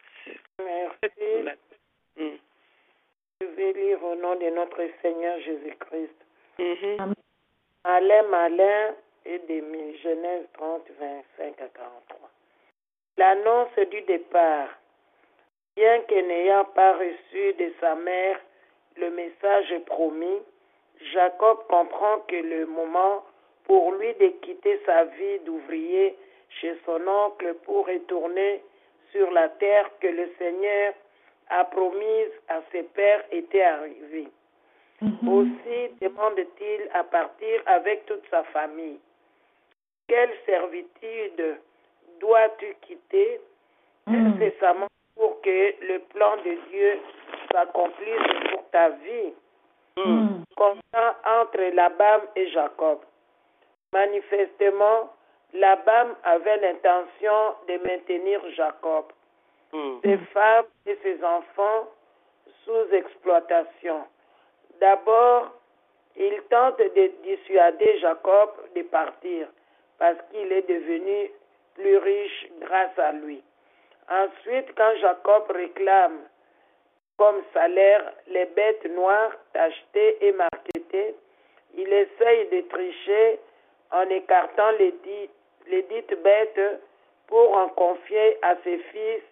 Merci. Mm. Je vais lire au nom de notre Seigneur Jésus-Christ. Mm-hmm. Malin, malin et demi. Genèse trente, vingt-cinq à quarante-trois. L'annonce du départ. Bien que n'ayant pas reçu de sa mère le message promis, Jacob comprend que le moment pour lui de quitter sa vie d'ouvrier chez son oncle pour retourner sur la terre que le Seigneur a promise à ses pères était arrivé. Mm-hmm. Aussi demande-t-il à partir avec toute sa famille. Quelle servitude dois-tu quitter mm. incessamment pour que le plan de Dieu s'accomplisse pour ta vie? Mm. Constant entre Laban et Jacob. Manifestement, Laban avait l'intention de maintenir Jacob, mm. ses femmes et ses enfants sous exploitation. D'abord, il tente de dissuader Jacob de partir parce qu'il est devenu plus riche grâce à lui. Ensuite, quand Jacob réclame comme salaire les bêtes noires achetées et marketées, il essaye de tricher en écartant les dites, les dites bêtes pour en confier à ses fils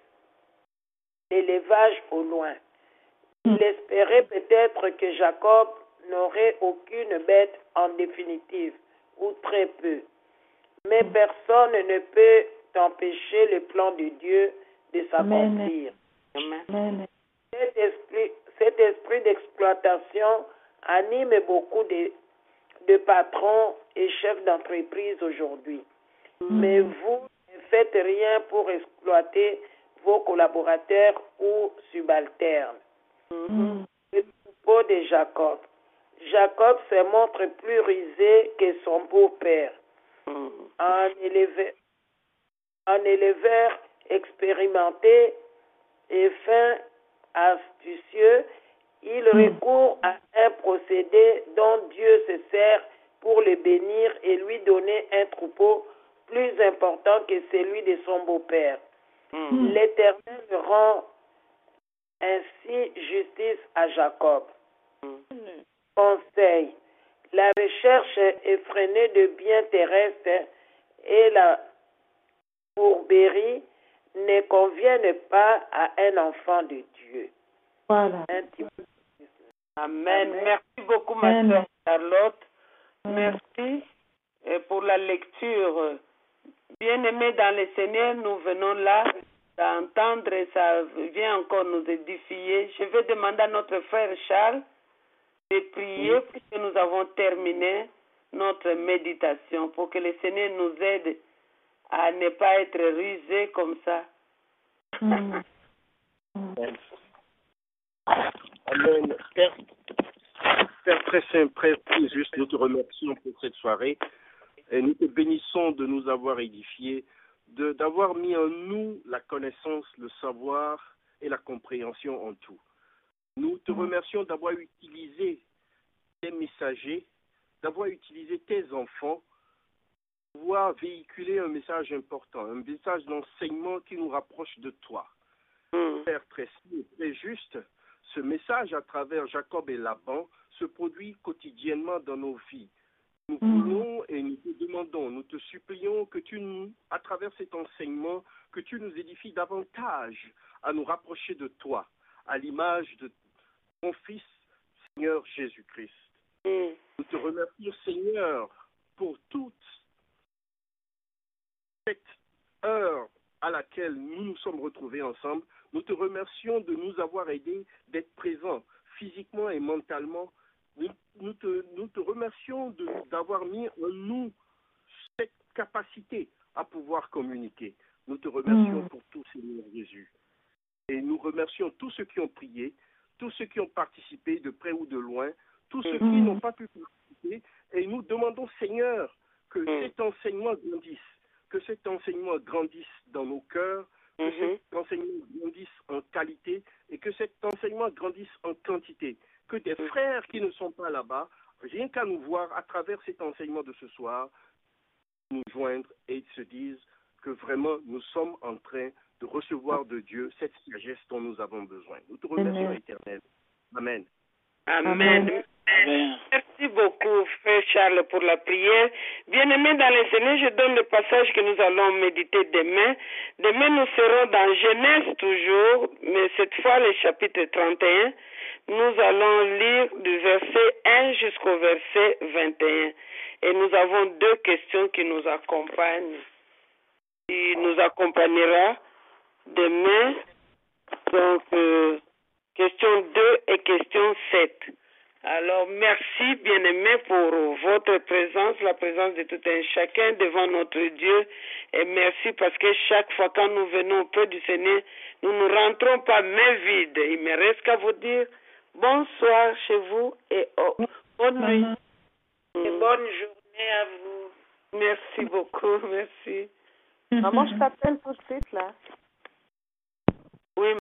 l'élevage au loin. Il espérait peut-être que Jacob n'aurait aucune bête en définitive, ou très peu. Mais personne ne peut empêcher le plan de Dieu de s'accomplir. Cet esprit, cet esprit d'exploitation anime beaucoup de, de patrons et chefs d'entreprise aujourd'hui. Mm. Mais vous ne faites rien pour exploiter vos collaborateurs ou subalternes. Mm. Le propos de Jacob. Jacob se montre plus rusé que son beau-père. Mm. Un éleveur, un éleveur expérimenté et fin astucieux, il mm. recourt à un procédé dont Dieu se sert pour le bénir et lui donner un troupeau plus important que celui de son beau-père. Mm. L'Éternel rend ainsi justice à Jacob. Mm. Conseil. La recherche effrénée de biens terrestres et la fourberie ne conviennent pas à un enfant de Dieu. Voilà. Amen. Amen. Merci beaucoup, ma sœur Charlotte. Amen. Merci pour la lecture. Bien-aimés dans le Seigneur, nous venons là d'entendre et ça vient encore nous édifier. Je vais demander à notre frère Charles de prier oui. puisque nous avons terminé notre méditation pour que le Seigneur nous aide à ne pas être rusé comme ça. Mm. Amen. Père, Père très saint, Père très juste, nous te remercions pour cette soirée et nous te bénissons de nous avoir édifiés, de, d'avoir mis en nous la connaissance, le savoir et la compréhension en tout. Nous te remercions d'avoir utilisé tes messagers, d'avoir utilisé tes enfants, pour pouvoir véhiculer un message important, un message d'enseignement qui nous rapproche de toi. Mmh. Père très saint, très juste, ce message à travers Jacob et Laban se produit quotidiennement dans nos vies. Nous voulons et nous te demandons, nous te supplions que tu nous, à travers cet enseignement, que tu nous édifies davantage à nous rapprocher de toi, à l'image de ton Fils, Seigneur Jésus-Christ. Mm. Nous te remercions, Seigneur, pour toute cette heure à laquelle nous nous sommes retrouvés ensemble. Nous te remercions de nous avoir aidés, d'être présents physiquement et mentalement. Nous, nous, te, nous te remercions de, d'avoir mis en nous cette capacité à pouvoir communiquer. Nous te remercions Mm. pour tout, Seigneur Jésus. Et nous remercions tous ceux qui ont prié, tous ceux qui ont participé de près ou de loin, tous ceux qui Mm. n'ont pas pu participer. Et nous demandons, Seigneur, que Mm. cet enseignement grandisse, que cet enseignement grandisse dans nos cœurs, que Mhm. cet enseignement grandisse en qualité et que cet enseignement grandisse en quantité. Que des frères qui ne sont pas là-bas, rien qu'à nous voir à travers cet enseignement de ce soir, nous joindre et se disent que vraiment nous sommes en train de recevoir de Dieu cette sagesse dont nous avons besoin. Nous te remercions, Amen. Éternel. Amen. Amen. Amen. Amen. Merci beaucoup, frère Charles, pour la prière. Bien-aimés dans le Seigneur, je donne le passage que nous allons méditer demain. Demain, nous serons dans Genèse toujours, mais cette fois le chapitre trente et un. Nous allons lire du verset un jusqu'au verset vingt et un. Et nous avons deux questions qui nous accompagnent. Qui nous accompagnera demain. Donc, euh, question deux et question sept. Alors, merci, bien-aimés, pour votre présence, la présence de tout un chacun devant notre Dieu. Et merci parce que chaque fois quand nous venons auprès du Seigneur, nous ne rentrons pas main vide. Il me reste qu'à vous dire bonsoir chez vous et oh, bonne nuit. Et bonne journée à vous. Merci beaucoup, merci. Maman, je t'appelle tout de suite là.